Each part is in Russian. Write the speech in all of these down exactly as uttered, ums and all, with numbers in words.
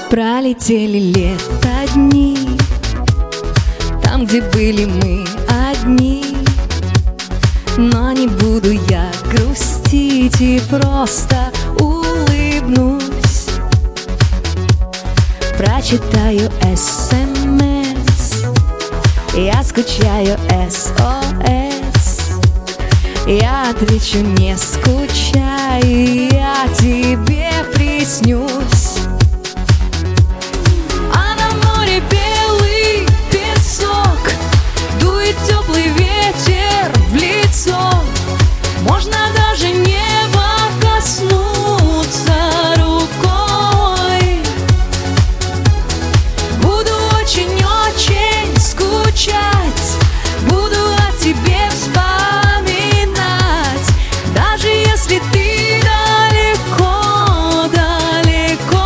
Пролетели лето дни, там, где были мы одни. Но не буду я грустить и просто улыбнусь. Прочитаю эс эм эс, я скучаю эс о эс. Я отвечу: не скучай, я тебе приснюсь. А на море белый песок, дует теплый ветер в лицо. Можно даже небо коснуться рукой. Буду очень-очень скучать, буду о тебе вспоминать, даже если ты далеко, далеко.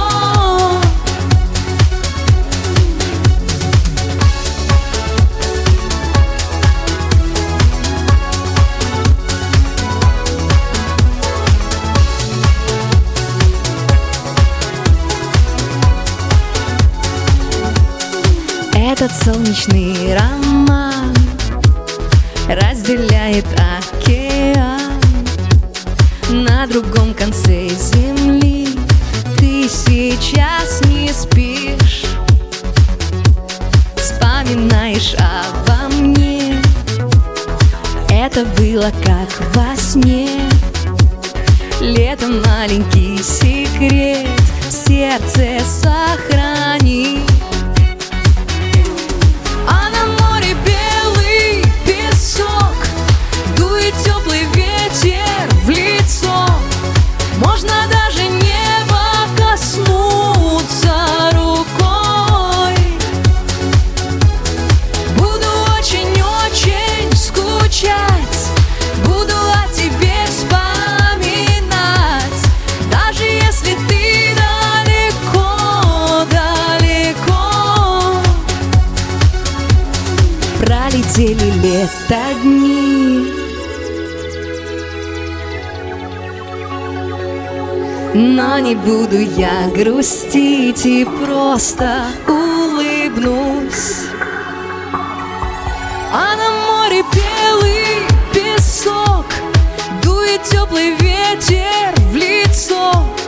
Этот солнечный роман разделяет океан. На другом конце земли ты сейчас не спишь, вспоминаешь обо мне. Это было как во сне. Летом маленький секрет в сердце сохрани. А на море белый песок, дует теплый ветер в лицо. Можно даже небо коснуться рукой. Буду очень-очень скучать, буду о тебе вспоминать, даже если ты далеко, далеко. Пролетели лето дни, но не буду я грустить и просто улыбнусь. А на море белый песок, дует теплый ветер в лицо.